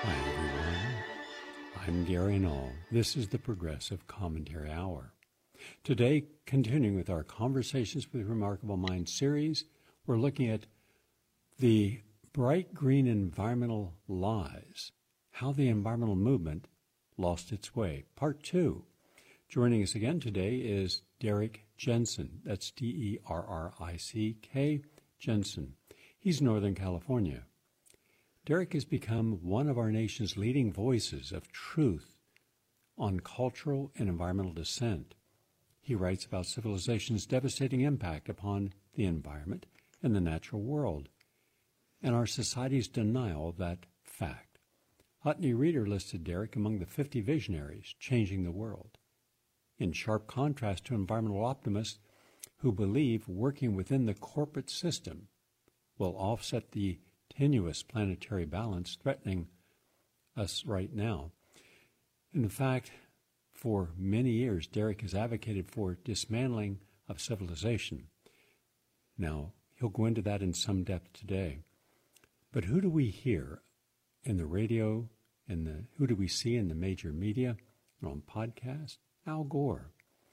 Hi, everyone. I'm Gary Null. This is the Progressive Commentary Hour. Today, continuing with our Conversations with Remarkable Minds series, we're looking at the bright green environmental lies, how the environmental movement lost its way. Part 2. Joining us again today is Derrick Jensen. That's D-E-R-R-I-C-K, Jensen. He's Northern California. Derrick has become one of our nation's leading voices of truth on cultural and environmental dissent. He writes about civilization's devastating impact upon the environment and the natural world, and our society's denial of that fact. Utne Reader listed Derrick among the 50 visionaries changing the world, in sharp contrast to environmental optimists who believe working within the corporate system will offset the tenuous planetary balance threatening us right now. In fact, for many years, Derrick has advocated for dismantling of civilization. Now, he'll go into that in some depth today. But who do we hear in the radio, who do we see in the major media, on podcasts? Al Gore.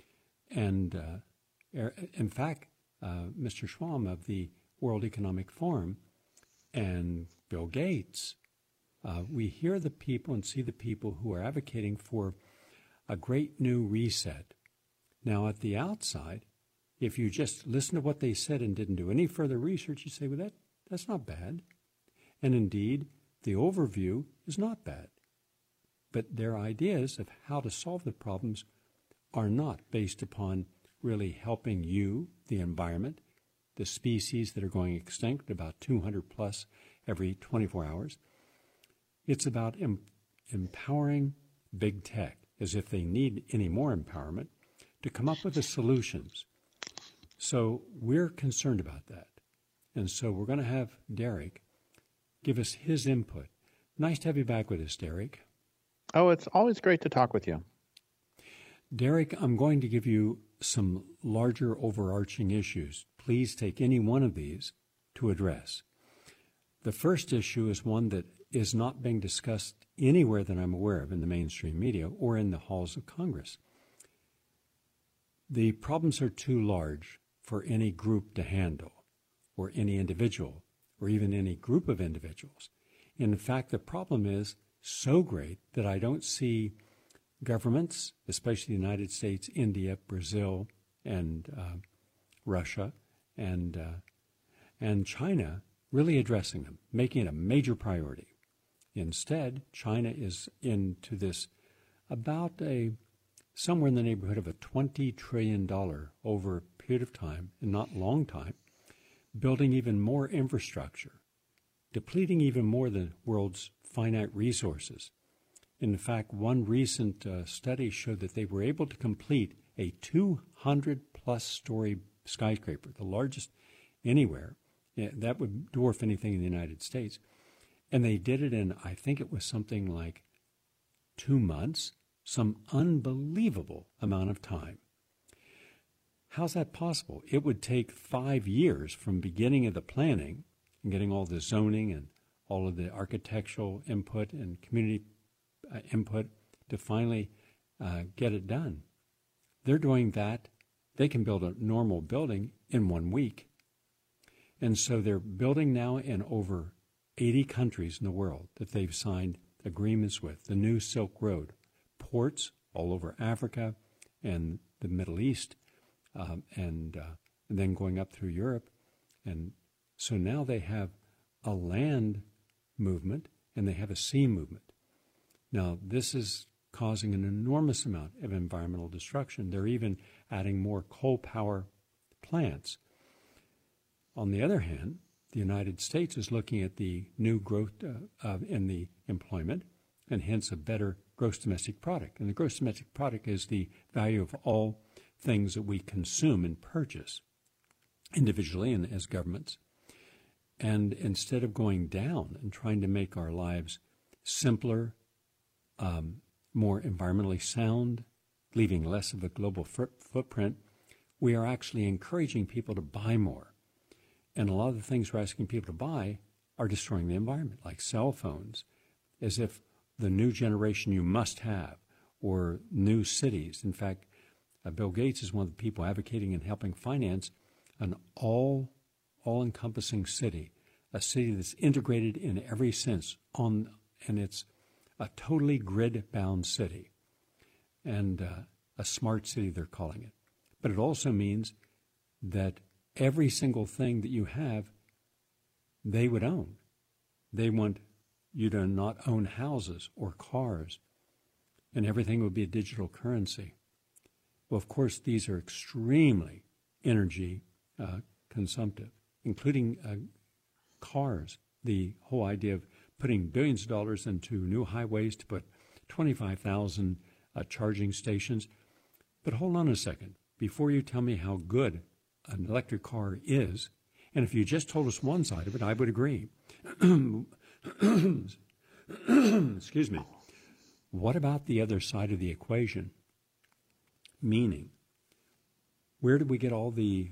And, in fact, Mr. Schwab of the World Economic Forum and Bill Gates. We hear the people and see the people who are advocating for a great new reset. Now, at the outside, if you just listen to what they said and didn't do any further research, you say, well, that's not bad. And indeed, the overview is not bad. But their ideas of how to solve the problems are not based upon really helping you, the environment, the species that are going extinct, about 200 plus every 24 hours. It's about empowering big tech, as if they need any more empowerment, to come up with the solutions. So we're concerned about that. And so we're going to have Derrick give us his input. Nice to have you back with us, Derrick. Oh, it's always great to talk with you. Derrick, I'm going to give you some larger overarching issues. Please take any one of these to address. The first issue is one that is not being discussed anywhere that I'm aware of in the mainstream media or in the halls of Congress. The problems are too large for any group to handle, or any individual, or even any group of individuals. In fact, the problem is so great that I don't see governments, especially the United States, India, Brazil, and Russia, and China, really addressing them, making it a major priority. Instead, China is into this about somewhere in the neighborhood of a $20 trillion over a period of time, and not long time, building even more infrastructure, depleting even more the world's finite resources. In fact, one recent study showed that they were able to complete a 200-plus story skyscraper, the largest anywhere. That would dwarf anything in the United States. And they did it in, I think it was something like 2 months, some unbelievable amount of time. How's that possible? It would take 5 years from beginning of the planning and getting all the zoning and all of the architectural input and community input to finally get it done. They're doing that. They can build a normal building in 1 week. And so they're building now in over 80 countries in the world that they've signed agreements with. The new Silk Road, ports all over Africa and the Middle East, and then going up through Europe. And so now they have a land movement and they have a sea movement. Now, this is causing an enormous amount of environmental destruction. They're even adding more coal power plants. On the other hand, the United States is looking at the new growth in the employment and hence a better gross domestic product. And the gross domestic product is the value of all things that we consume and purchase individually and as governments. And instead of going down and trying to make our lives simpler, more environmentally sound, leaving less of a global footprint, we are actually encouraging people to buy more. And a lot of the things we're asking people to buy are destroying the environment, like cell phones as if the new generation you must have, or new cities. In fact, Bill Gates is one of the people advocating and helping finance an all-encompassing city, a city that's integrated in every sense, and it's a totally grid-bound city, and a smart city, they're calling it. But it also means that every single thing that you have, they would own. They want you to not own houses or cars, and everything would be a digital currency. Well, of course, these are extremely energy consumptive, including cars. The whole idea of putting billions of dollars into new highways to put 25,000 charging stations. But hold on a second. Before you tell me how good an electric car is, and if you just told us one side of it, I would agree. Excuse me. What about the other side of the equation? Meaning, where do we get all the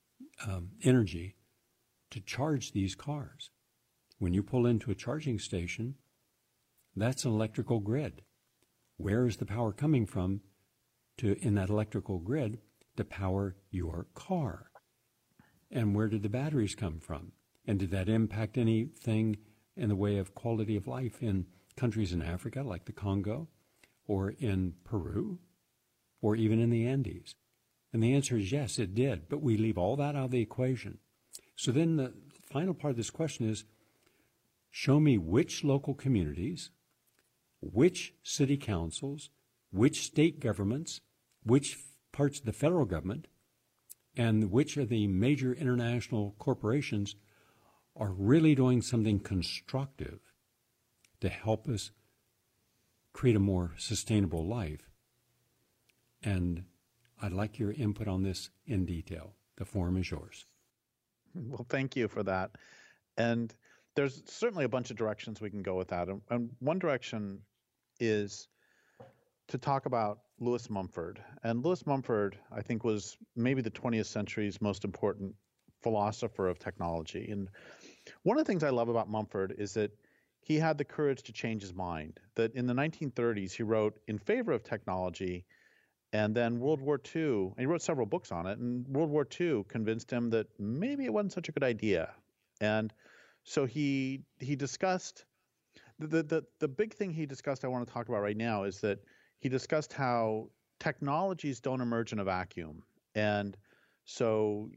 energy to charge these cars? When you pull into a charging station, that's an electrical grid. Where is the power coming from in that electrical grid to power your car? And where did the batteries come from? And did that impact anything in the way of quality of life in countries in Africa like the Congo, or in Peru, or even in the Andes? And the answer is yes, it did. But we leave all that out of the equation. So then the final part of this question is, show me which local communities, which city councils, which state governments, which parts of the federal government, and which of the major international corporations are really doing something constructive to help us create a more sustainable life. And I'd like your input on this in detail. The forum is yours. Well, thank you for that. And there's certainly a bunch of directions we can go with that. And one direction is to talk about Lewis Mumford. And Lewis Mumford, I think, was maybe the 20th century's most important philosopher of technology. And one of the things I love about Mumford is that he had the courage to change his mind, that in the 1930s he wrote in favor of technology, and then World War II, and he wrote several books on it, and World War II convinced him that maybe it wasn't such a good idea. And so he discussed, the big thing he discussed I want to talk about right now is that he discussed how technologies don't emerge in a vacuum. And so,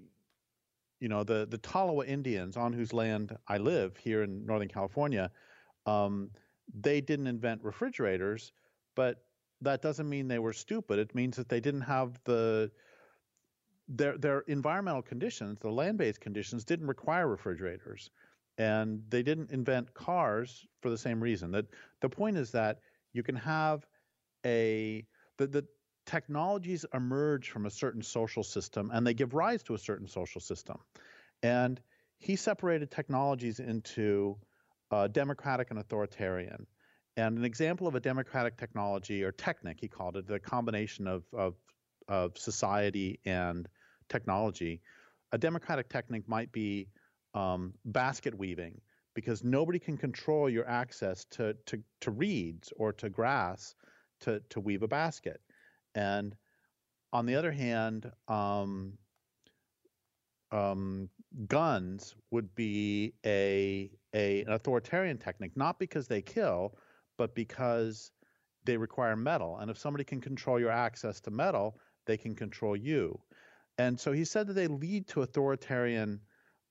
the Tolowa Indians, on whose land I live here in Northern California, they didn't invent refrigerators, but that doesn't mean they were stupid. It means that they didn't have their environmental conditions, the land-based conditions, didn't require refrigerators. And they didn't invent cars for the same reason. That the point is that you can have the technologies emerge from a certain social system, and they give rise to a certain social system. And he separated technologies into democratic and authoritarian. And an example of a democratic technology, or technic, he called it, the combination of society and technology. A democratic technique might be basket weaving, because nobody can control your access to reeds or to grass to weave a basket. And on the other hand, guns would be an authoritarian technique, not because they kill, but because they require metal. And if somebody can control your access to metal, they can control you. And so he said that they lead to authoritarian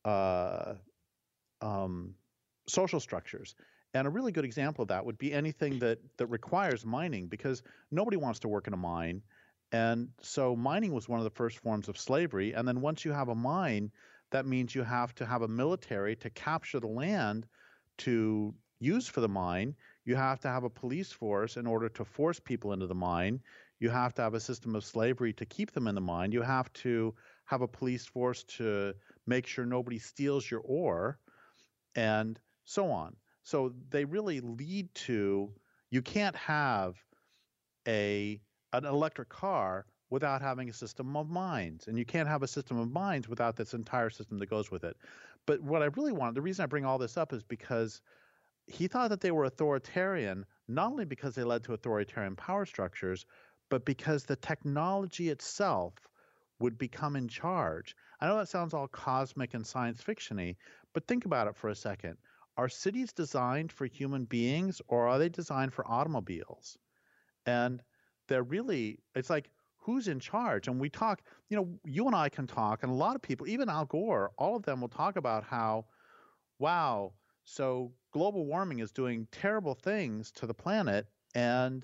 social structures. And a really good example of that would be anything that requires mining, because nobody wants to work in a mine. And so mining was one of the first forms of slavery. And then once you have a mine, that means you have to have a military to capture the land to use for the mine. You have to have a police force in order to force people into the mine. You have to have a system of slavery to keep them in the mine. You have to have a police force to make sure nobody steals your ore, and so on. So they really lead to, you can't have an electric car without having a system of mines. And you can't have a system of mines without this entire system that goes with it. But what I really want, the reason I bring all this up is because he thought that they were authoritarian not only because they led to authoritarian power structures, but because the technology itself would become in charge. I know that sounds all cosmic and science fiction-y, but think about it for a second. Are cities designed for human beings, or are they designed for automobiles? And they're really, it's like, who's in charge? And we talk, you and I can talk, and a lot of people, even Al Gore, all of them will talk about how, wow, so global warming is doing terrible things to the planet, and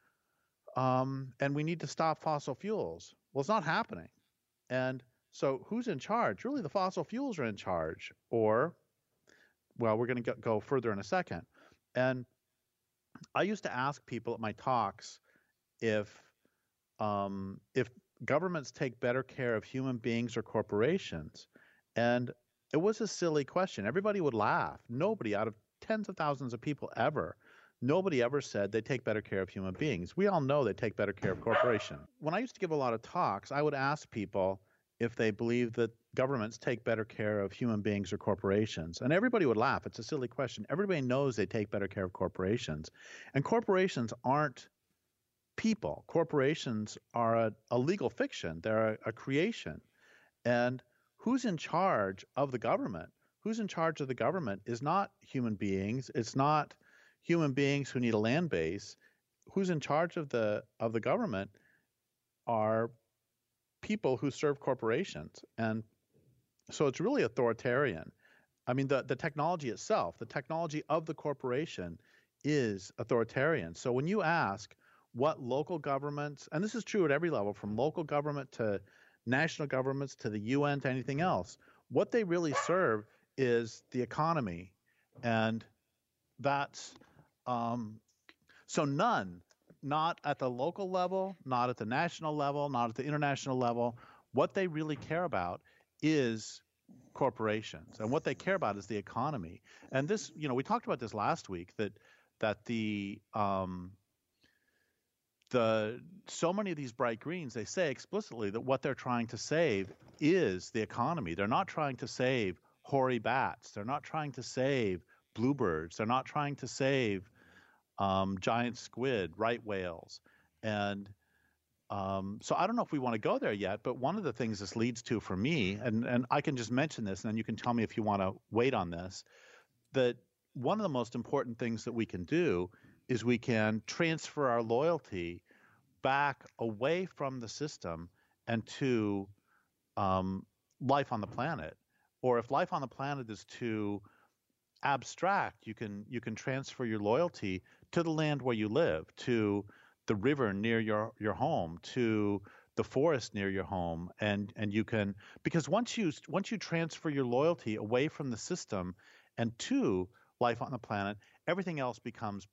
we need to stop fossil fuels. Well, it's not happening. And so who's in charge? Really, the fossil fuels are in charge. Or, well, we're going to go further in a second. And I used to ask people at my talks if governments take better care of human beings or corporations. And it was a silly question. Everybody would laugh. Nobody, out of tens of thousands of people ever, nobody ever said they take better care of human beings. We all know they take better care of corporations. When I used to give a lot of talks, I would ask people if they believe that governments take better care of human beings or corporations. And everybody would laugh. It's a silly question. Everybody knows they take better care of corporations. And corporations aren't people. Corporations are a legal fiction. They're a creation. And who's in charge of the government? Who's in charge of the government is not human beings. It's not human beings who need a land base. Who's in charge of the government are people who serve corporations. And so it's really authoritarian. I mean, the technology itself, the technology of the corporation is authoritarian. So when you ask what local governments, and this is true at every level, from local government to national governments to the UN to anything else, what they really serve is the economy. And that's so none, not at the local level, not at the national level, not at the international level. What they really care about is corporations, and what they care about is the economy. And this, we talked about this last week, that the so many of these bright greens, they say explicitly that what they're trying to save is the economy. They're not trying to save hoary bats. They're not trying to save bluebirds. They're not trying to save giant squid, right whales. And so I don't know if we want to go there yet, but one of the things this leads to for me, and I can just mention this, and then you can tell me if you want to wait on this, that one of the most important things that we can do is we can transfer our loyalty back away from the system and to life on the planet. Or if life on the planet is too abstract, you can transfer your loyalty to the land where you live, to the river near your home, to the forest near your home, and you can, because once you transfer your loyalty away from the system and to life on the planet, everything else becomes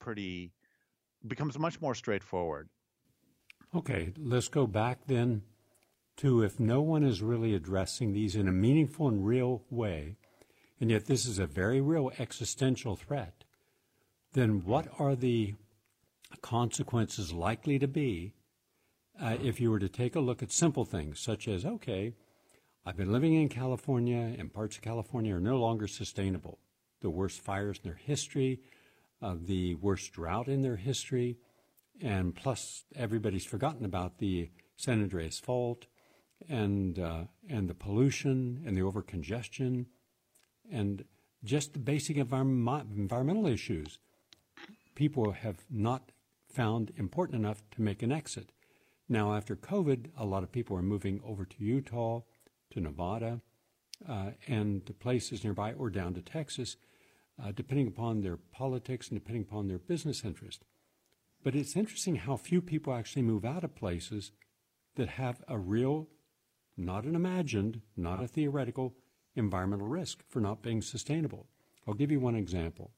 much more straightforward. Okay, let's go back then to, if no one is really addressing these in a meaningful and real way, and yet this is a very real existential threat, then what are the consequences likely to be if you were to take a look at simple things such as, okay, I've been living in California, and parts of California are no longer sustainable. The worst fires in their history, the worst drought in their history, and plus everybody's forgotten about the San Andreas Fault and the pollution and the overcongestion and just the basic environmental issues. People have not found important enough to make an exit. Now, after COVID, a lot of people are moving over to Utah, to Nevada, and to places nearby, or down to Texas, depending upon their politics and depending upon their business interest. But it's interesting how few people actually move out of places that have a real, not an imagined, not a theoretical, environmental risk for not being sustainable. I'll give you one example.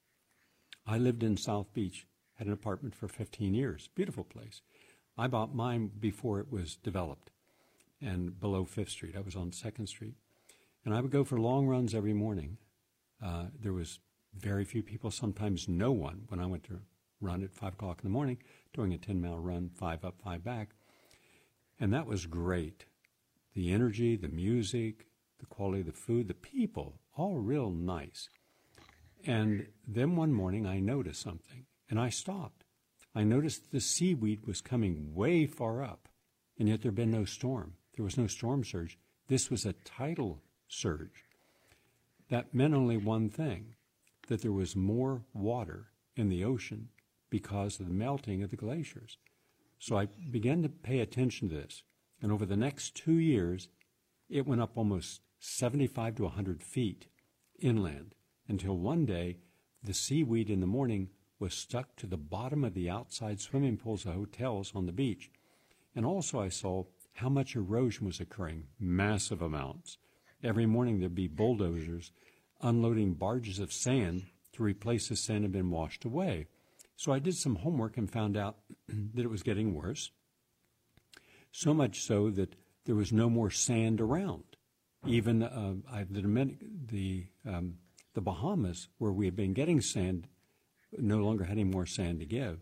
I lived in South Beach, had an apartment for 15 years, beautiful place. I bought mine before it was developed, and below 5th Street. I was on 2nd Street. And I would go for long runs every morning. There was very few people, sometimes no one, when I went to run at 5 o'clock in the morning, doing a 10-mile run, 5 up, 5 back. And that was great. The energy, the music, the quality of the food, the people, all real nice. And then one morning I noticed something, and I stopped. I noticed the seaweed was coming way far up, and yet there had been no storm. There was no storm surge. This was a tidal surge. That meant only one thing, that there was more water in the ocean because of the melting of the glaciers. So I began to pay attention to this, and over the next 2 years, it went up almost 75 to 100 feet inland, until one day the seaweed in the morning was stuck to the bottom of the outside swimming pools of hotels on the beach. And also I saw how much erosion was occurring, massive amounts. Every morning there'd be bulldozers unloading barges of sand to replace the sand that had been washed away. So I did some homework and found out that it was getting worse, so much so that there was no more sand around. Even the Bahamas, where we had been getting sand, no longer had any more sand to give.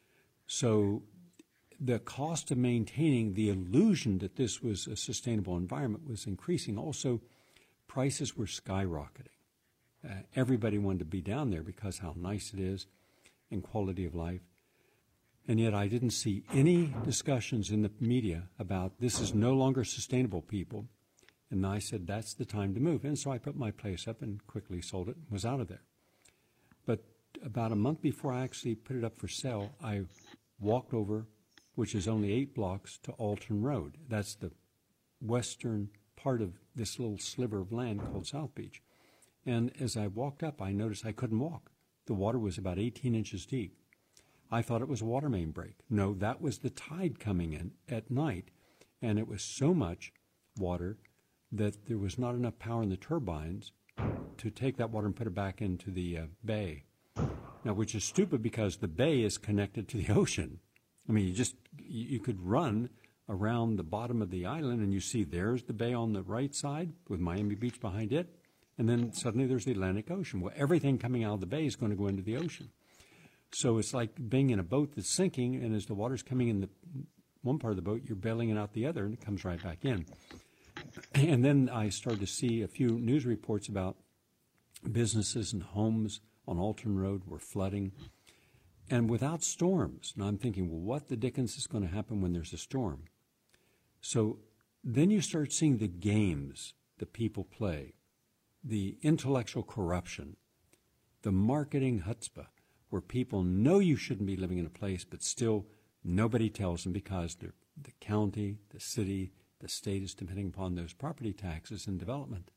So the cost of maintaining the illusion that this was a sustainable environment was increasing. Also, prices were skyrocketing. Everybody wanted to be down there because how nice it is and quality of life. And yet I didn't see any discussions in the media about this is no longer sustainable, people. And I said, that's the time to move. And so I put my place up and quickly sold it and was out of there. But about a month before I actually put it up for sale, I walked over, which is only 8 blocks, to Alton Road. That's the western part of this little sliver of land called South Beach. And as I walked up, I noticed I couldn't walk. The water was about 18 inches deep. I thought it was a water main break. No, that was the tide coming in at night. And it was so much water that there was not enough power in the turbines to take that water and put it back into the bay. Now, which is stupid because the bay is connected to the ocean. I mean, you could run around the bottom of the island and you see there's the bay on the right side with Miami Beach behind it. And then suddenly there's the Atlantic Ocean. Well, everything coming out of the bay is going to go into the ocean. So it's like being in a boat that's sinking, and as the water's coming in the one part of the boat, you're bailing it out the other, and it comes right back in. And then I started to see a few news reports about businesses and homes on Alton Road were flooding, and without storms. And I'm thinking, well, what the dickens is going to happen when there's a storm? So then you start seeing the games that people play, the intellectual corruption, the marketing chutzpah, where people know you shouldn't be living in a place, but still nobody tells them because the county, the city, the state is depending upon those property taxes and development.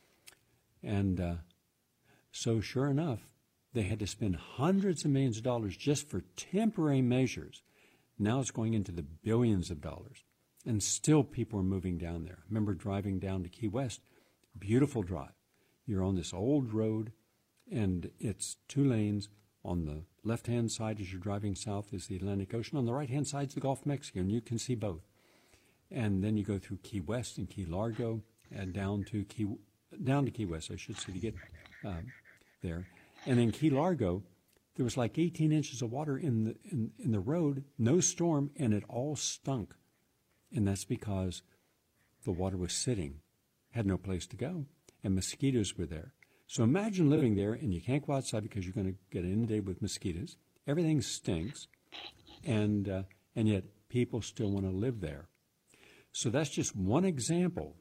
And so sure enough, they had to spend hundreds of millions of dollars just for temporary measures. Now it's going into the billions of dollars. And still people are moving down there. I remember driving down to Key West, beautiful drive. You're on this old road, and it's 2 lanes. On the left-hand side as you're driving south is the Atlantic Ocean. On the right-hand side is the Gulf of Mexico, and you can see both. And then you go through Key West and Key Largo and down to Key West, I should say, to get there. And in Key Largo, there was like 18 inches of water in the road, no storm, and it all stunk. And that's because the water was sitting, had no place to go, and mosquitoes were there. So imagine living there, and you can't go outside because you're going to get inundated with mosquitoes. Everything stinks, and yet people still want to live there. So that's just one example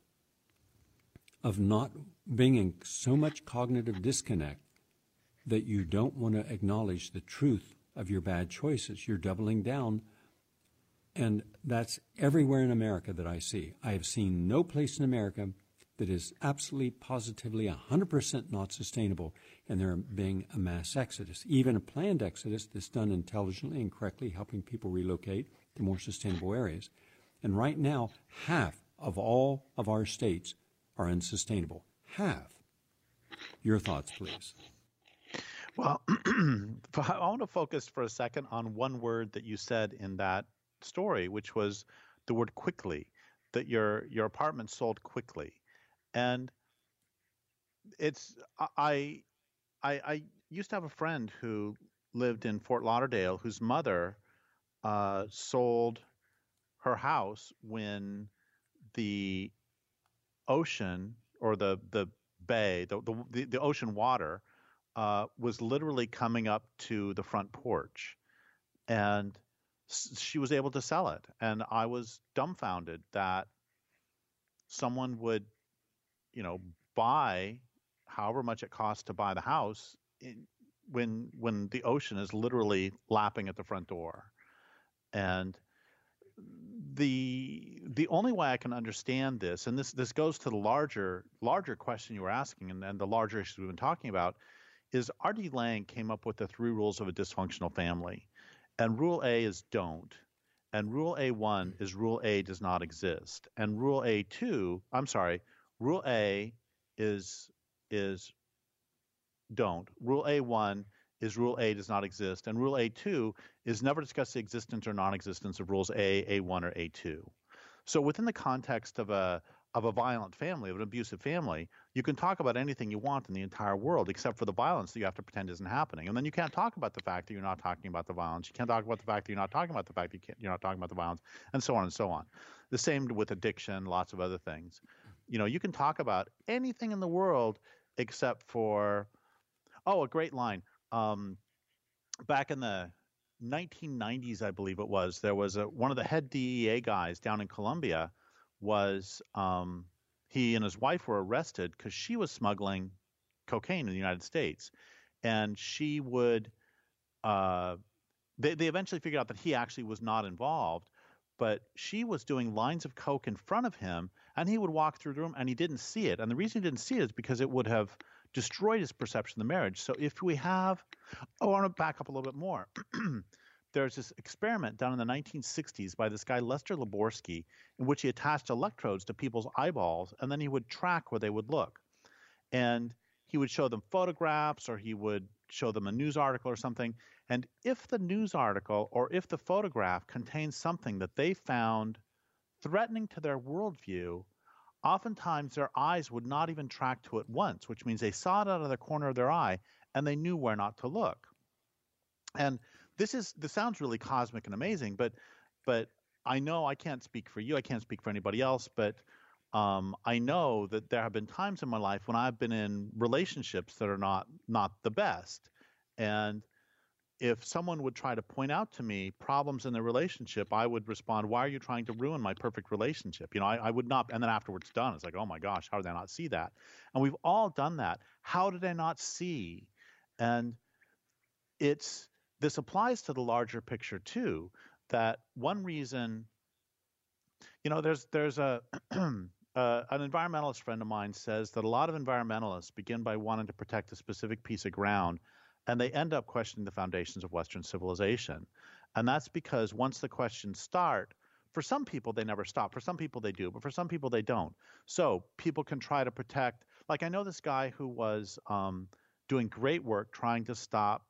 of not being in so much cognitive disconnect that you don't want to acknowledge the truth of your bad choices. You're doubling down, and that's everywhere in America that I see. I have seen no place in America that is absolutely, positively, 100% not sustainable, and there being a mass exodus, even a planned exodus that's done intelligently and correctly, helping people relocate to more sustainable areas. And right now, half of all of our states are unsustainable. Half. Your thoughts, please. Well, I want to focus for a second on one word that you said in that story, which was the word quickly, that your apartment sold quickly. And I used to have a friend who lived in Fort Lauderdale whose mother sold her house when the ocean or the bay, the ocean water was literally coming up to the front porch, and she was able to sell it. And I was dumbfounded that someone would, buy however much it costs to buy the house when the ocean is literally lapping at the front door. And the only way I can understand this, and this goes to the larger question you were asking, and the larger issues we've been talking about, is R.D. Laing came up with the 3 rules of a dysfunctional family, and Rule A is don't, and Rule A1 is Rule A does not exist, and Rule A is don't. Rule A1 is Rule A does not exist, and Rule A2 is never discuss the existence or non-existence of Rules A, A1, or A2. So within the context of a violent family, of an abusive family, you can talk about anything you want in the entire world except for the violence that you have to pretend isn't happening. And then you can't talk about the fact that you're not talking about the violence. You can't talk about the fact that you're not talking about the fact that you're not talking about the violence, and so on and so on. The same with addiction, lots of other things. You can talk about anything in the world except for, a great line. Back in the 1990s, I believe it was, there was one of the head DEA guys down in Colombia was he and his wife were arrested because she was smuggling cocaine in the United States, and she would they eventually figured out that he actually was not involved, but she was doing lines of coke in front of him, and he would walk through the room and he didn't see it, and the reason he didn't see it is because it would have destroyed his perception of the marriage. So if we have, I want to back up a little bit more. There's this experiment done in the 1960s by this guy, Lester Laborsky, in which he attached electrodes to people's eyeballs, and then he would track where they would look. And he would show them photographs, or he would show them a news article or something. And if the news article or if the photograph contains something that they found threatening to their worldview, oftentimes their eyes would not even track to it once, which means they saw it out of the corner of their eye and they knew where not to look. And this sounds really cosmic and amazing, but I know I can't speak for you, I can't speak for anybody else, but I know that there have been times in my life when I've been in relationships that are not the best. And if someone would try to point out to me problems in the relationship, I would respond, why are you trying to ruin my perfect relationship? I would not. And then afterwards done, it's like, oh my gosh, how did I not see that? And we've all done that. How did I not see? And this applies to the larger picture too, that one reason, there's an environmentalist friend of mine says that a lot of environmentalists begin by wanting to protect a specific piece of ground, and they end up questioning the foundations of Western civilization. And that's because once the questions start, for some people they never stop. For some people they do, but for some people they don't. So people can try to protect, like I know this guy who was doing great work trying to stop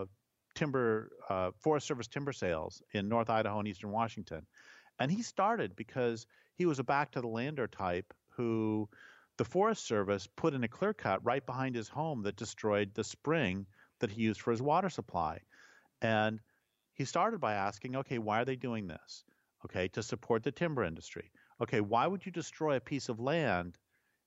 Forest Service timber sales in North Idaho and Eastern Washington. And he started because he was a back-to-the-lander type who the Forest Service put in a clear cut right behind his home that destroyed the spring that he used for his water supply. And he started by asking, okay, why are they doing this? Okay, to support the timber industry. Okay, why would you destroy a piece of land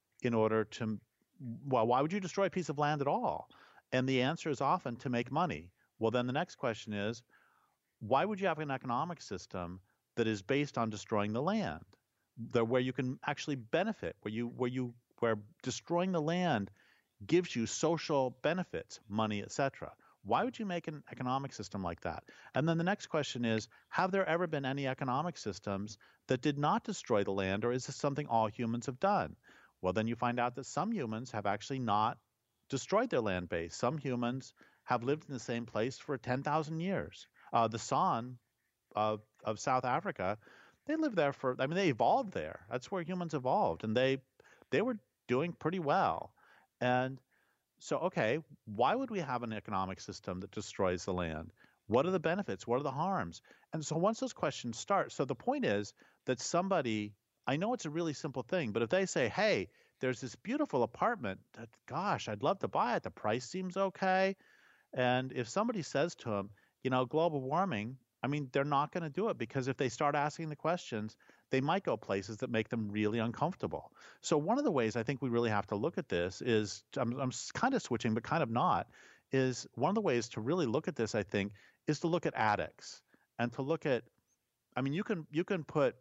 why would you destroy a piece of land at all? And the answer is often to make money. Well, then the next question is, why would you have an economic system that is based on destroying the land, where you can actually benefit, where destroying the land gives you social benefits, money, etc.? Why would you make an economic system like that? And then the next question is, have there ever been any economic systems that did not destroy the land, or is this something all humans have done? Well, then you find out that some humans have actually not destroyed their land base. Some humans have lived in the same place for 10,000 years. The San of South Africa, they lived there they evolved there. That's where humans evolved, and they were doing pretty well. And so, okay, why would we have an economic system that destroys the land? What are the benefits? What are the harms? And so once those questions start, so the point is that somebody, I know it's a really simple thing, but if they say, hey, there's this beautiful apartment that, gosh, I'd love to buy it. The price seems okay. And if somebody says to them, global warming I mean, they're not going to do it because if they start asking the questions, they might go places that make them really uncomfortable. So one of the ways I think we really have to look at this is I'm kind of switching, but kind of not. Is one of the ways to really look at this, I think, is to look at addicts and to look at. I mean, you can put.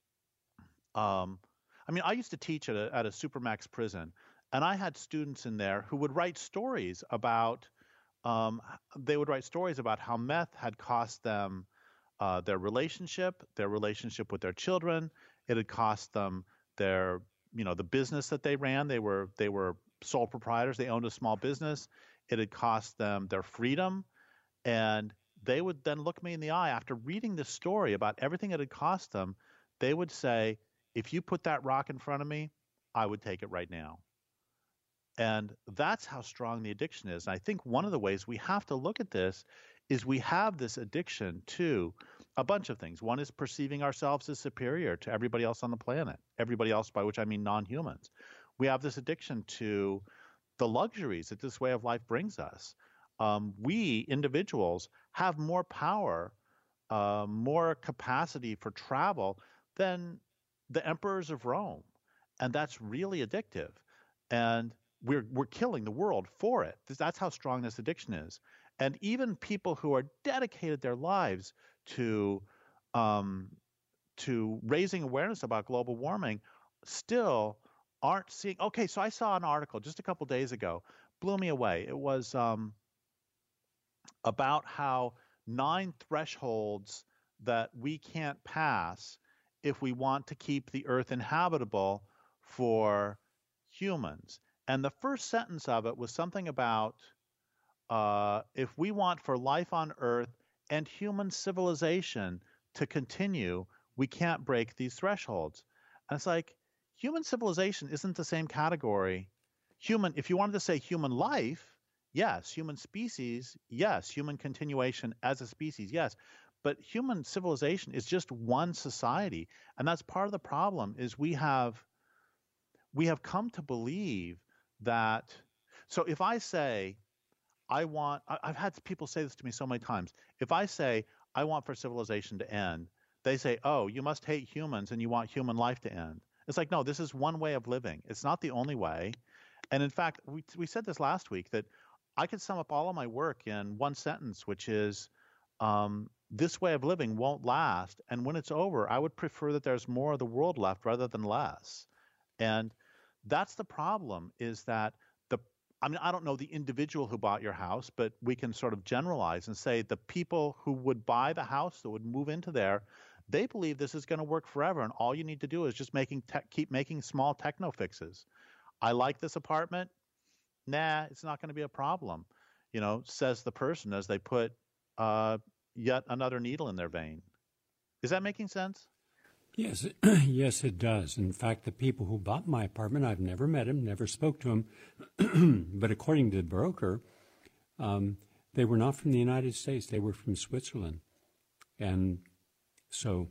I mean, I used to teach at a supermax prison, and I had students in there who would write stories about. They would write stories about how meth had cost them their relationship with their children. It had cost them their, the business that they ran. They were sole proprietors. They owned a small business. It had cost them their freedom, and they would then look me in the eye after reading this story about everything it had cost them. They would say, "If you put that rock in front of me, I would take it right now." And that's how strong the addiction is. And I think one of the ways we have to look at this is we have this addiction to a bunch of things. One is perceiving ourselves as superior to everybody else on the planet, everybody else by which I mean non-humans. We have this addiction to the luxuries that this way of life brings us. We individuals have more power, more capacity for travel than the emperors of Rome. And that's really addictive. And we're killing the world for it. That's how strong this addiction is. And even people who are dedicated their lives to raising awareness about global warming still aren't seeing. Okay, so I saw an article just a couple days ago, blew me away. It was about how 9 thresholds that we can't pass if we want to keep the Earth inhabitable for humans. And the first sentence of it was something about if we want for life on Earth and human civilization to continue, we can't break these thresholds. And it's like, human civilization isn't the same category. If you wanted to say human life, yes. Human species, yes. Human continuation as a species, yes. But human civilization is just one society. And that's part of the problem is we have come to believe that. So if I say, I've had people say this to me so many times. If I say, I want for civilization to end, they say, oh, you must hate humans and you want human life to end. It's like, no, this is one way of living. It's not the only way. And in fact, we said this last week that I could sum up all of my work in one sentence, which is this way of living won't last. And when it's over, I would prefer that there's more of the world left rather than less. And that's the problem is that I don't know the individual who bought your house, but we can sort of generalize and say the people who would buy the house, that would move into there, they believe this is going to work forever. And all you need to do is just keep making small techno fixes. I like this apartment. Nah, it's not going to be a problem, says the person as they put yet another needle in their vein. Is that making sense? Yes, yes, it does. In fact, the people who bought my apartment, I've never met him, never spoke to him, but according to the broker, they were not from the United States. They were from Switzerland. And so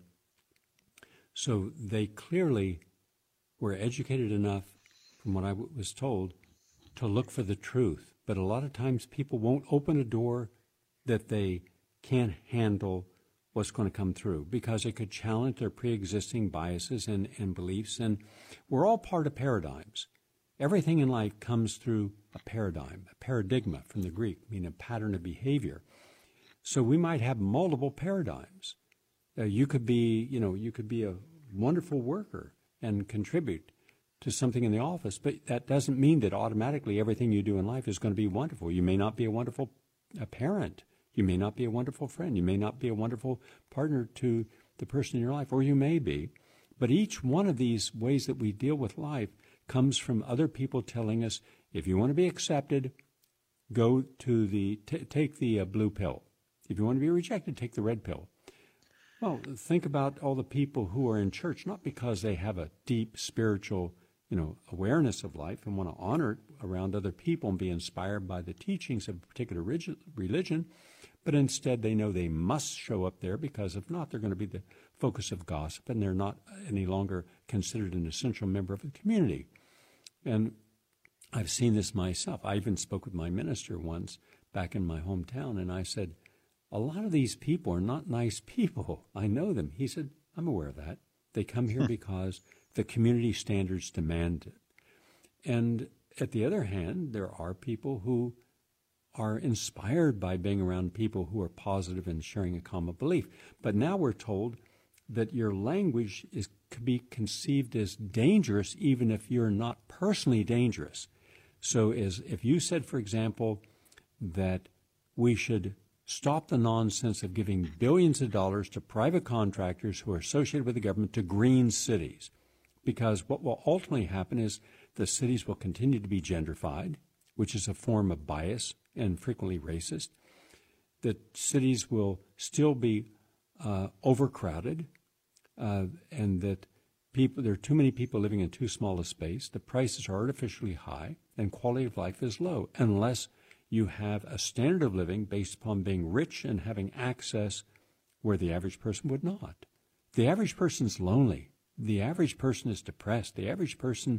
they clearly were educated enough, from what I was told, to look for the truth. But a lot of times people won't open a door that they can't handle what's going to come through because it could challenge their pre-existing biases and beliefs. And we're all part of paradigms. Everything in life comes through a paradigm, a paradigma from the Greek, meaning a pattern of behavior. So we might have multiple paradigms. You could be a wonderful worker and contribute to something in the office, but that doesn't mean that automatically everything you do in life is going to be wonderful. You may not be a wonderful parent. You may not be a wonderful friend. You may not be a wonderful partner to the person in your life, or you may be. But each one of these ways that we deal with life comes from other people telling us, if you want to be accepted, go to take the blue pill. If you want to be rejected, take the red pill. Well, think about all the people who are in church, not because they have a deep spiritual, awareness of life and want to honor it around other people and be inspired by the teachings of a particular religion, but instead they know they must show up there because if not, they're going to be the focus of gossip and they're not any longer considered an essential member of the community. And I've seen this myself. I even spoke with my minister once back in my hometown, and I said, a lot of these people are not nice people. I know them. He said, I'm aware of that. They come here because the community standards demand it. And at the other hand, there are people who are inspired by being around people who are positive and sharing a common belief. But now we're told that your language could be conceived as dangerous even if you're not personally dangerous. So if you said, for example, that we should stop the nonsense of giving billions of dollars to private contractors who are associated with the government to green cities, because what will ultimately happen is the cities will continue to be gentrified, which is a form of bias and frequently racist. The cities will still be overcrowded, and that there are too many people living in too small a space. The prices are artificially high, and quality of life is low, unless you have a standard of living based upon being rich and having access where the average person would not. The average person is lonely. The average person is depressed. The average person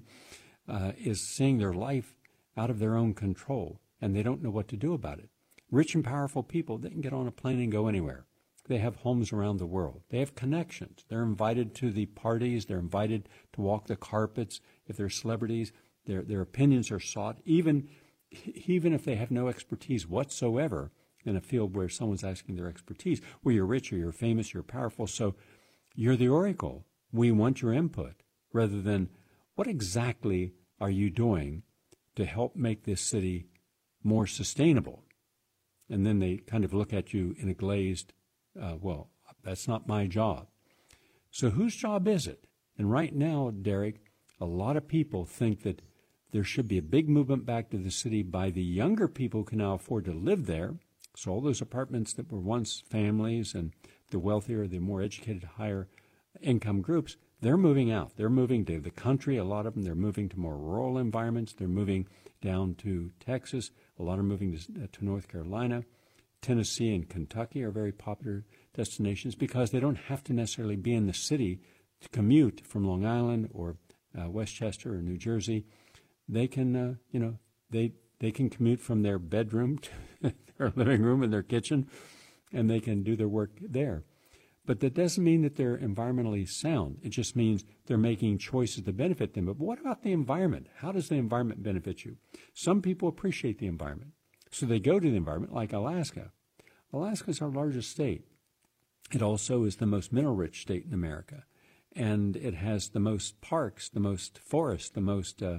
is seeing their life out of their own control, and they don't know what to do about it. Rich and powerful people, they can get on a plane and go anywhere. They have homes around the world. They have connections. They're invited to the parties. They're invited to walk the carpets. If they're celebrities, their opinions are sought, even if they have no expertise whatsoever in a field where someone's asking their expertise. Well, you're rich or you're famous, you're powerful, so you're the oracle. We want your input, rather than what exactly are you doing to help make this city more sustainable? And then they kind of look at you in a glazed, well, that's not my job. So whose job is it? And right now, Derek, a lot of people think that there should be a big movement back to the city by the younger people who can now afford to live there. So all those apartments that were once families and the wealthier, the more educated, higher income groups, they're moving out. They're moving to the country, a lot of them. They're moving to more rural environments. They're moving down to Texas. A lot are moving to North Carolina. Tennessee and Kentucky are very popular destinations because they don't have to necessarily be in the city to commute from Long Island or Westchester or New Jersey. They can, they can commute from their bedroom to their living room and their kitchen, and they can do their work there. But that doesn't mean that they're environmentally sound. It just means they're making choices to benefit them. But what about the environment? How does the environment benefit you? Some people appreciate the environment, so they go to the environment, like Alaska. Alaska is our largest state. It also is the most mineral-rich state in America, and it has the most parks, the most forests, the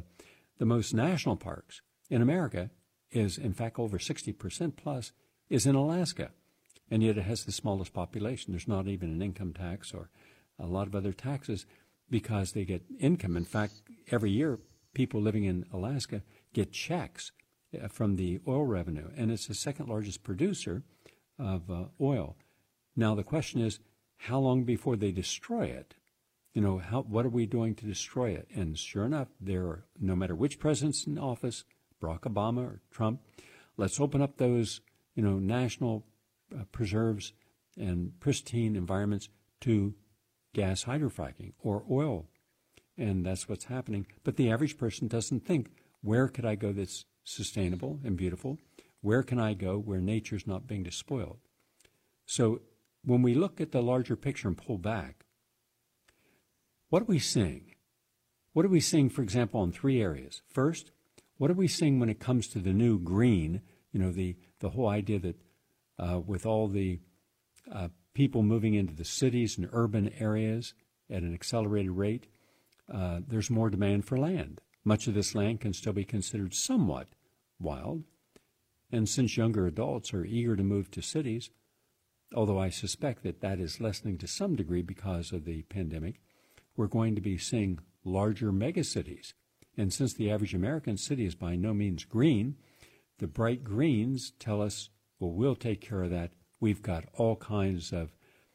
most national parks in America is, in fact, over 60% plus is in Alaska. And yet it has the smallest population. There's not even an income tax or a lot of other taxes because they get income. In fact, every year, people living in Alaska get checks from the oil revenue, and it's the second largest producer of oil. Now, the question is, how long before they destroy it? What are we doing to destroy it? And sure enough, no matter which president's in office, Barack Obama or Trump, let's open up those, national preserves and pristine environments to gas hydrofracking or oil. And that's what's happening. But the average person doesn't think, where could I go that's sustainable and beautiful? Where can I go where nature's not being despoiled? So when we look at the larger picture and pull back, what are we seeing? What are we seeing, for example, in three areas? First, what are we seeing when it comes to the new green, the whole idea that with all the people moving into the cities and urban areas at an accelerated rate, there's more demand for land. Much of this land can still be considered somewhat wild. And since younger adults are eager to move to cities, although I suspect that is lessening to some degree because of the pandemic, we're going to be seeing larger megacities. And since the average American city is by no means green, the bright greens tell us, well, we'll take care of that. We've got all kinds of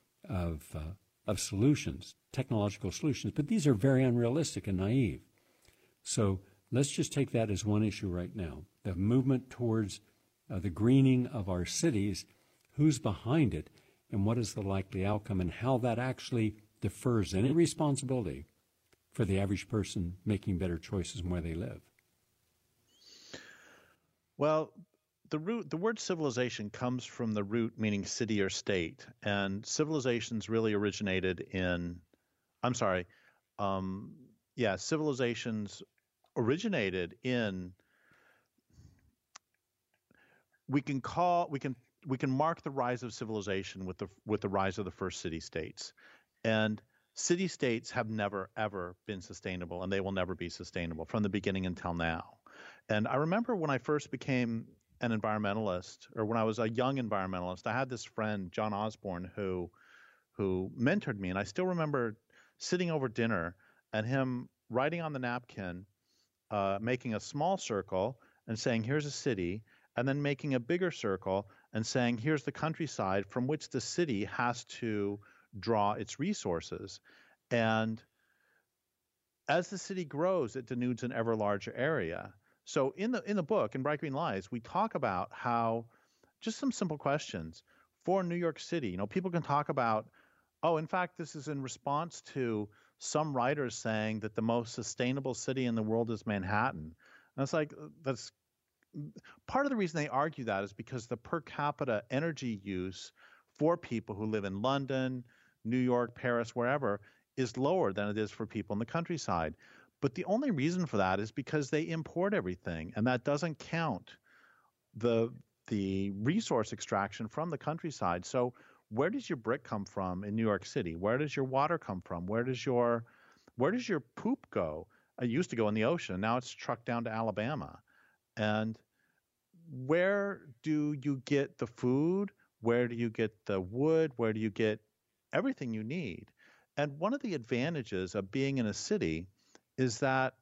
solutions, technological solutions, but these are very unrealistic and naive. So let's just take that as one issue right now. The movement towards the greening of our cities, who's behind it, and what is the likely outcome, and how that actually defers any responsibility for the average person making better choices in where they live. Well, the word civilization comes from the root meaning city or state, and civilizations really originated in. I'm sorry, um, yeah, civilizations originated in. We can call we can mark the rise of civilization with the rise of the first city states, and city states have never ever been sustainable, and they will never be sustainable from the beginning until now. And I remember when I first became an environmentalist, or when I was a young environmentalist, I had this friend, John Osborne, who mentored me, and I still remember sitting over dinner and him writing on the napkin, making a small circle and saying, "Here's a city," and then making a bigger circle and saying, "Here's the countryside from which the city has to draw its resources." And as the city grows, it denudes an ever larger area. So in the book, in Bright Green Lies, we talk about how just some simple questions for New York City. People can talk about, oh, in fact, this is in response to some writers saying that the most sustainable city in the world is Manhattan. And it's like, that's part of the reason they argue that is because the per capita energy use for people who live in London, New York, Paris, wherever, is lower than it is for people in the countryside. But the only reason for that is because they import everything, and that doesn't count the resource extraction from the countryside. So where does your brick come from in New York City? Where does your water come from? Where does your poop go? It used to go in the ocean. Now it's trucked down to Alabama. And where do you get the food? Where do you get the wood? Where do you get everything you need? And one of the advantages of being in a city is that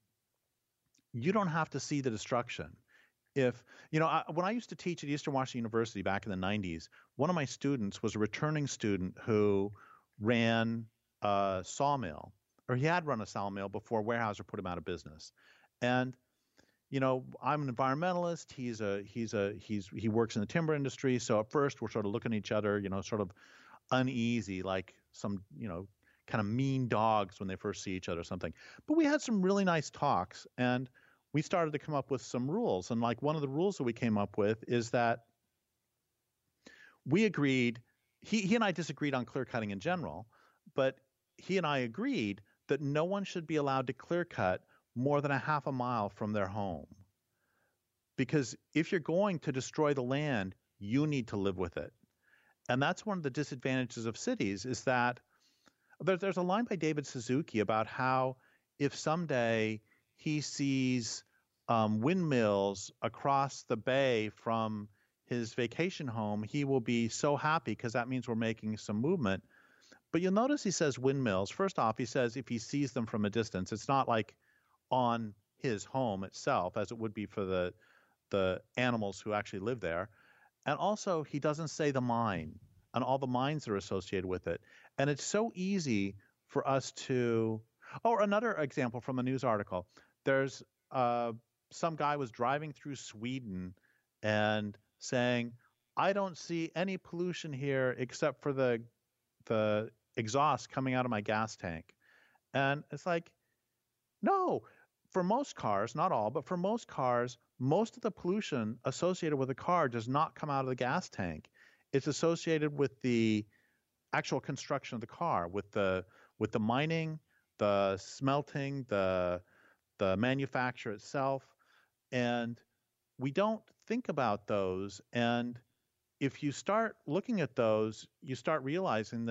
you don't have to see the destruction. When I used to teach at Eastern Washington University back in the 90s, one of my students was a returning student who ran a sawmill, or he had run a sawmill before Weyerhaeuser put him out of business. And I'm an environmentalist. He works in the timber industry. So at first we're sort of looking at each other, sort of uneasy, like some, kind of mean dogs when they first see each other or something. But we had some really nice talks, and we started to come up with some rules. And like one of the rules that we came up with is that we agreed, he and I disagreed on clear cutting in general, but he and I agreed that no one should be allowed to clear cut more than a half a mile from their home. Because if you're going to destroy the land, you need to live with it. And that's one of the disadvantages of cities, is that there's a line by David Suzuki about how if someday he sees windmills across the bay from his vacation home, he will be so happy because that means we're making some movement. But you'll notice he says windmills. First off, he says if he sees them from a distance, it's not like on his home itself, as it would be for the animals who actually live there. And also, he doesn't say the mine and all the mines that are associated with it. And it's so easy for us to. Oh, another example from a news article. There's some guy was driving through Sweden and saying, "I don't see any pollution here except for the exhaust coming out of my gas tank." And it's like, no, for most cars, not all, but for most cars, most of the pollution associated with a car does not come out of the gas tank. It's associated with the actual construction of the car, with the mining, the smelting, the manufacture itself. And we don't think about those. And if you start looking at those, you start realizing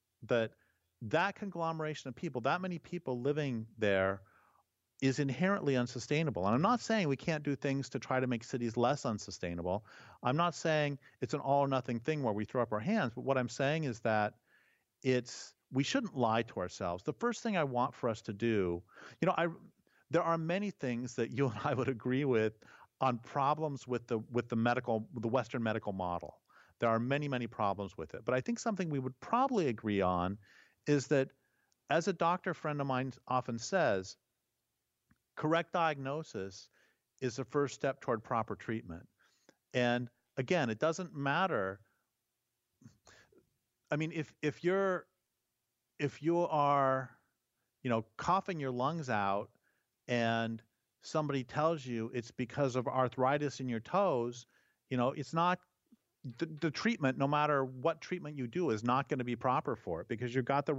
that conglomeration of people, that many people living there, is inherently unsustainable. And I'm not saying we can't do things to try to make cities less unsustainable. I'm not saying it's an all or nothing thing where we throw up our hands. But what I'm saying is that we shouldn't lie to ourselves. The first thing I want for us to do, there are many things that you and I would agree with on problems with the Western medical model. There are many, many problems with it. But I think something we would probably agree on is that, as a doctor friend of mine often says, correct diagnosis is the first step toward proper treatment. And again, it doesn't matter. I mean, if you are, coughing your lungs out and somebody tells you it's because of arthritis in your toes, it's not the treatment, no matter what treatment you do, is not going to be proper for it because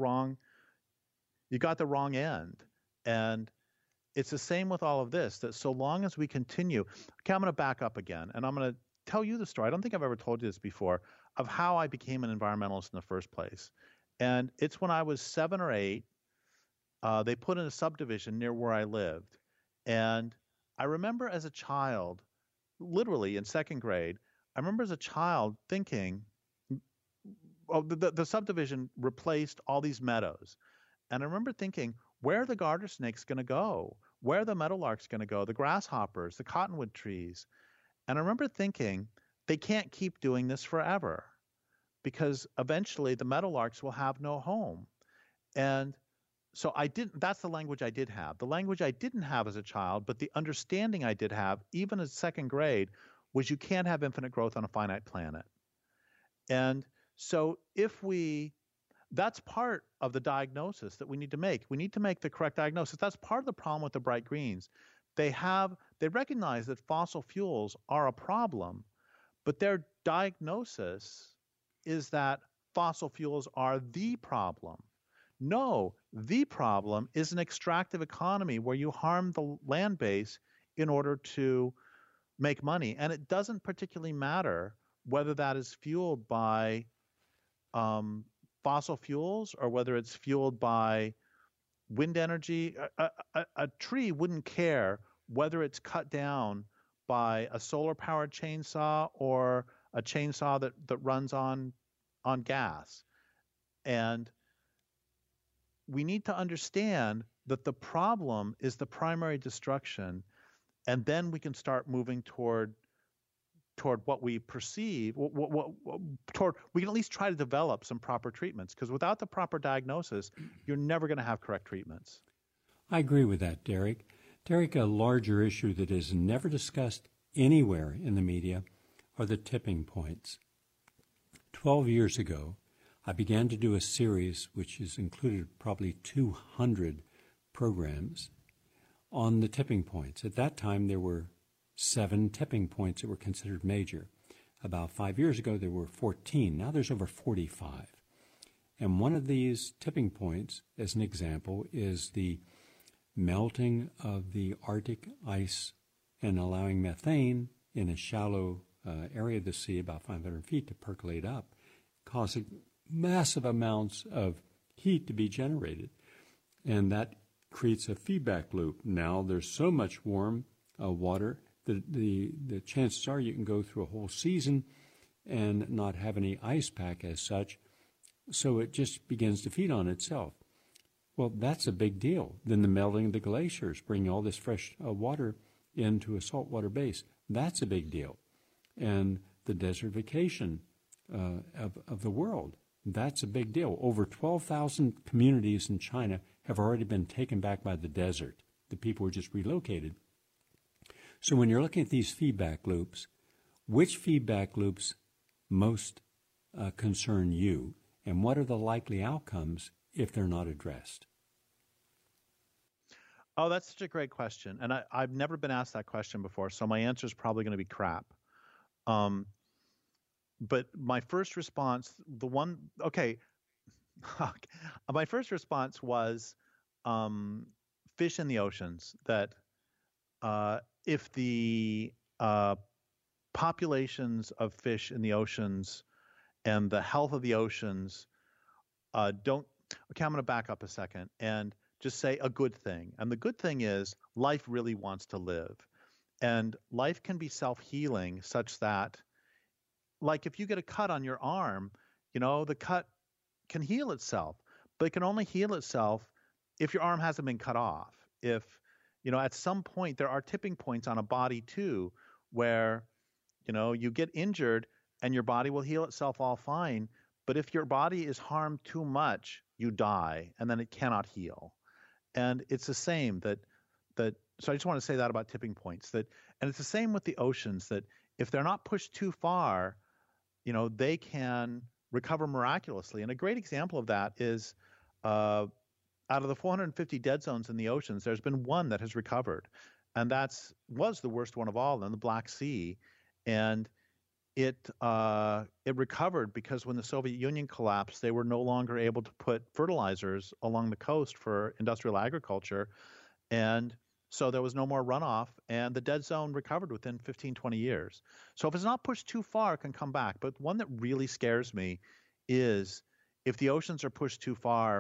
you got the wrong end. And it's the same with all of this, that so long as we continue, okay, I'm going to back up again and I'm going to tell you the story. I don't think I've ever told you this before of how I became an environmentalist in the first place. And it's when I was 7 or 8, they put in a subdivision near where I lived. And I remember as a child, literally in second grade, I remember as a child thinking, oh, the subdivision replaced all these meadows. And I remember thinking, where are the garter snakes going to go? Where are the meadowlarks going to go? The grasshoppers, the cottonwood trees. And I remember thinking, they can't keep doing this forever because eventually the meadowlarks will have no home. And so that's the language I did have. The language I didn't have as a child, but the understanding I did have, even as second grade, was you can't have infinite growth on a finite planet. And so that's part of the diagnosis that we need to make. We need to make the correct diagnosis. That's part of the problem with the bright greens. They recognize that fossil fuels are a problem, but their diagnosis is that fossil fuels are the problem. No, the problem is an extractive economy where you harm the land base in order to make money. And it doesn't particularly matter whether that is fueled by fossil fuels or whether it's fueled by wind energy. A tree wouldn't care whether it's cut down by a solar-powered chainsaw or a chainsaw that runs on gas. And we need to understand that the problem is the primary destruction, and then we can start moving toward what we perceive, toward we can at least try to develop some proper treatments, because without the proper diagnosis, you're never going to have correct treatments. I agree with that, Derek. Derek, a larger issue that is never discussed anywhere in the media are the tipping points. 12 years ago, I began to do a series which has included probably 200 programs on the tipping points. At that time, there were 7 tipping points that were considered major. About 5 years ago, there were 14. Now there's over 45. And one of these tipping points, as an example, is the melting of the Arctic ice and allowing methane in a shallow area of the sea, about 500 feet, to percolate up, causing massive amounts of heat to be generated. And that creates a feedback loop. Now there's so much warm water that the chances are you can go through a whole season and not have any ice pack as such. So it just begins to feed on itself. Well, that's a big deal. Then the melting of the glaciers, bringing all this fresh water into a saltwater base, that's a big deal. And the desertification of the world, that's a big deal. Over 12,000 communities in China have already been taken back by the desert. The people were just relocated. So when you're looking at these feedback loops, which feedback loops most concern you, and what are the likely outcomes if they're not addressed? Oh, that's such a great question. And I've never been asked that question before, so my answer is probably going to be crap. But my first response, my first response was fish in the oceans, that if the populations of fish in the oceans and the health of the oceans don't, okay, I'm going to back up a second and just say a good thing. And the good thing is life really wants to live. And life can be self-healing such that, like if you get a cut on your arm, the cut can heal itself, but it can only heal itself if your arm hasn't been cut off. If, at some point there are tipping points on a body too, where, you get injured and your body will heal itself all fine. But if your body is harmed too much, you die and then it cannot heal. And it's the same so I just want to say that about tipping points, and it's the same with the oceans, that if they're not pushed too far, they can recover miraculously. And a great example of that is out of the 450 dead zones in the oceans, there's been one that has recovered. And was the worst one of all in the Black Sea. And it recovered because when the Soviet Union collapsed, they were no longer able to put fertilizers along the coast for industrial agriculture, and so there was no more runoff, and the dead zone recovered within 15, 20 years. So if it's not pushed too far, it can come back. But one that really scares me is if the oceans are pushed too far.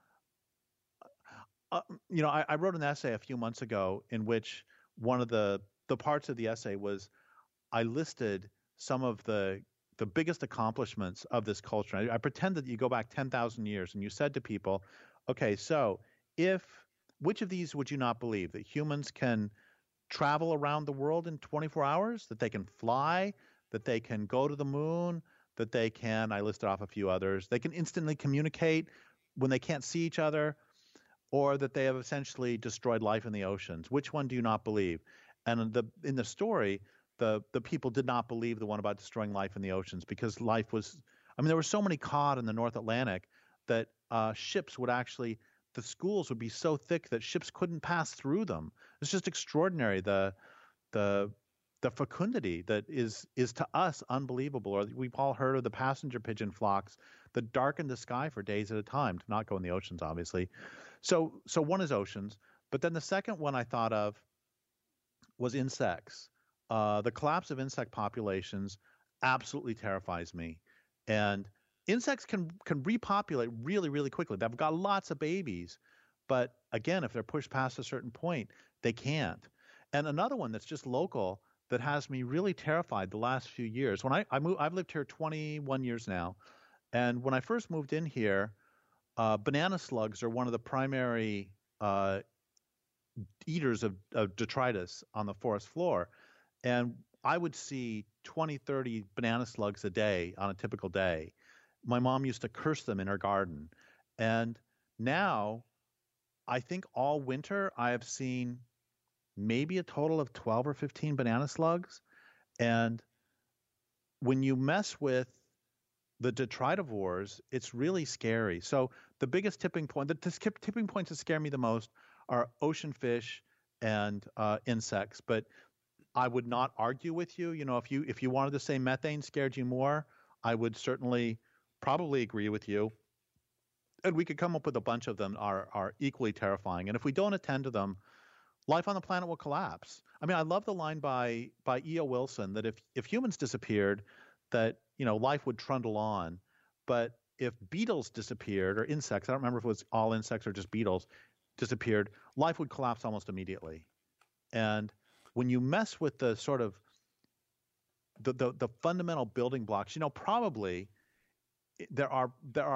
I wrote an essay a few months ago in which one of the parts of the essay was I listed some of the biggest accomplishments of this culture. I pretend that you go back 10,000 years and you said to people, okay, so which of these would you not believe? That humans can travel around the world in 24 hours, that they can fly, that they can go to the moon, that they can, I listed off a few others, they can instantly communicate when they can't see each other, or that they have essentially destroyed life in the oceans. Which one do you not believe? And in the story, the people did not believe the one about destroying life in the oceans because there were so many cod in the North Atlantic that ships would actually, the schools would be so thick that ships couldn't pass through them. It's just extraordinary, the fecundity that is to us unbelievable. Or we've all heard of the passenger pigeon flocks that darken the sky for days at a time, to not go in the oceans, obviously. So one is oceans, but then the second one I thought of was insects. The collapse of insect populations absolutely terrifies me. And insects can repopulate really, really quickly. They've got lots of babies. But again, if they're pushed past a certain point, they can't. And another one that's just local that has me really terrified the last few years. When I've lived here 21 years now. And when I first moved in here, banana slugs are one of the primary eaters of detritus on the forest floor. And I would see 20, 30 banana slugs a day on a typical day. My mom used to curse them in her garden. And now, I think all winter I have seen maybe a total of 12 or 15 banana slugs. And when you mess with the detritivores, it's really scary. So the biggest tipping point, the tipping points that scare me the most are ocean fish and insects. But I would not argue with you. If you wanted to say methane scared you more, I would certainly probably agree with you. And we could come up with a bunch of them are equally terrifying. And if we don't attend to them, life on the planet will collapse. I mean, I love the line by E.O. Wilson that if humans disappeared, that life would trundle on. But if beetles disappeared, or insects, I don't remember if it was all insects or just beetles, disappeared, life would collapse almost immediately. And when you mess with the sort of the fundamental building blocks, probably there are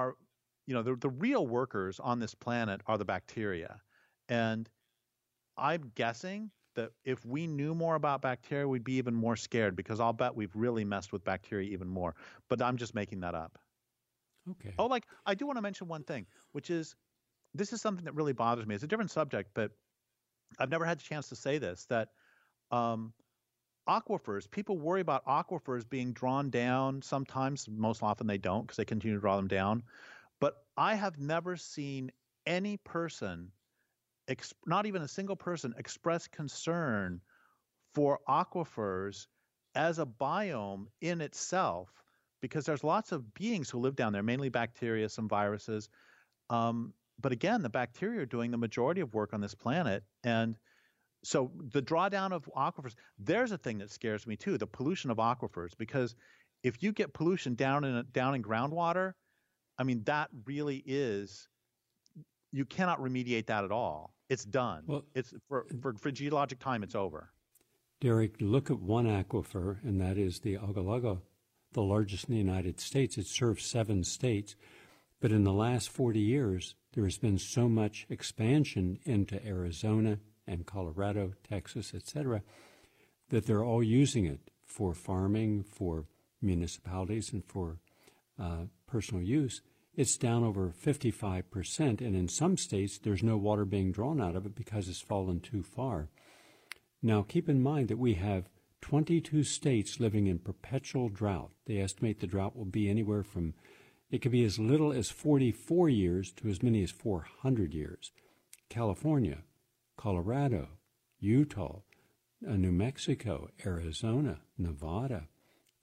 the real workers on this planet are the bacteria. And I'm guessing that if we knew more about bacteria, we'd be even more scared, because I'll bet we've really messed with bacteria even more. But I'm just making that up. Okay. Oh, I do want to mention one thing, which is, this is something that really bothers me. It's a different subject, but I've never had a chance to say this, that aquifers, people worry about aquifers being drawn down. Sometimes, most often they don't, because they continue to draw them down. But I have never seen any person, not even a single person, express concern for aquifers as a biome in itself, because there's lots of beings who live down there, mainly bacteria, some viruses. But again, the bacteria are doing the majority of work on this planet. And so the drawdown of aquifers, there's a thing that scares me too, the pollution of aquifers, because if you get pollution down in groundwater, I mean, that really is, you cannot remediate that at all. It's done. Well, it's for geologic time, it's over. Derek, look at one aquifer, and that is the Ogallala, the largest in the United States. It serves 7 states. But in the last 40 years, there has been so much expansion into Arizona and Colorado, Texas, etc., that they're all using it for farming, for municipalities, and for personal use. It's down over 55%, and in some states, there's no water being drawn out of it because it's fallen too far. Now, keep in mind that we have 22 states living in perpetual drought. They estimate the drought will be anywhere from, it could be as little as 44 years to as many as 400 years. California, Colorado, Utah, New Mexico, Arizona, Nevada,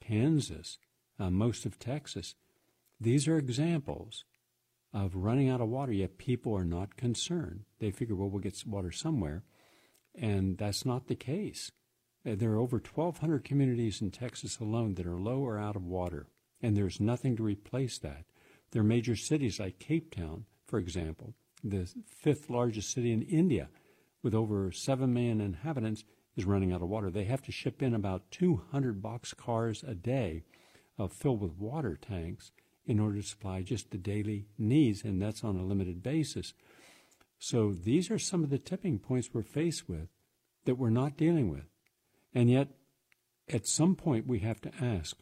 Kansas, most of Texas. These are examples of running out of water, yet people are not concerned. They figure, well, we'll get water somewhere, and that's not the case. There are over 1,200 communities in Texas alone that are low or out of water, and there's nothing to replace that. There are major cities like Cape Town, for example, the fifth largest city in India, with over 7 million inhabitants, is running out of water. They have to ship in about 200 boxcars a day filled with water tanks in order to supply just the daily needs, and that's on a limited basis. So these are some of the tipping points we're faced with that we're not dealing with. And yet, at some point, we have to ask,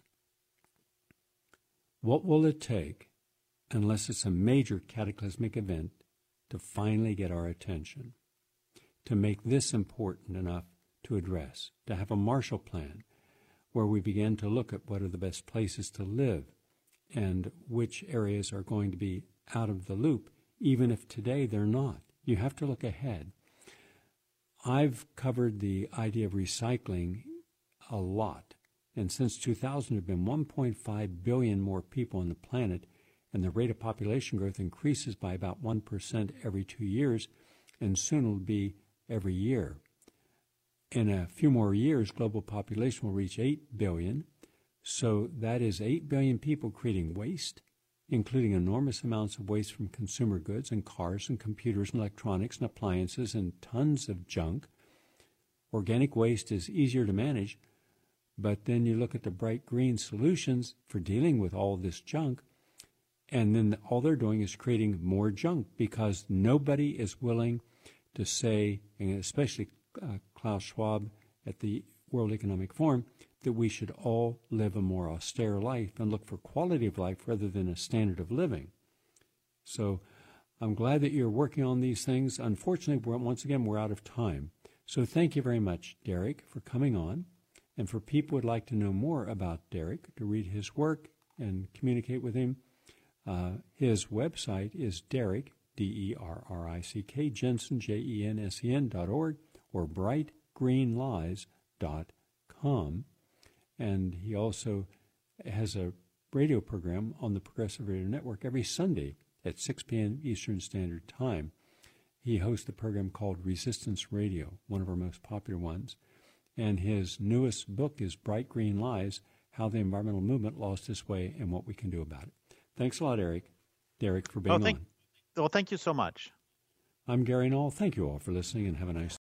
what will it take, unless it's a major cataclysmic event, to finally get our attention, to make this important enough to address, to have a Marshall Plan where we begin to look at what are the best places to live and which areas are going to be out of the loop, even if today they're not. You have to look ahead. I've covered the idea of recycling a lot, and since 2000 there have been 1.5 billion more people on the planet, and the rate of population growth increases by about 1% every 2 years, and soon it'll be every year. In a few more years, global population will reach 8 billion, so that is 8 billion people creating waste, including enormous amounts of waste from consumer goods and cars and computers and electronics and appliances and tons of junk. Organic waste is easier to manage, but then you look at the bright green solutions for dealing with all this junk, and then all they're doing is creating more junk because nobody is willing to say, and especially Klaus Schwab at the World Economic Forum, that we should all live a more austere life and look for quality of life rather than a standard of living. So I'm glad that you're working on these things. Unfortunately, once again, we're out of time. So thank you very much, Derek, for coming on. And for people who would like to know more about Derek, to read his work and communicate with him, his website is Derrick, D-E-R-R-I-C-K, Jensen, Jensen.org, or brightgreenlies.com. And he also has a radio program on the Progressive Radio Network every Sunday at 6 p.m. Eastern Standard Time. He hosts a program called Resistance Radio, one of our most popular ones. And his newest book is Bright Green Lies, How the Environmental Movement Lost Its Way and What We Can Do About it. Thanks a lot, Derek, for being on. Well, thank you so much. I'm Gary Null. Thank you all for listening, and have a nice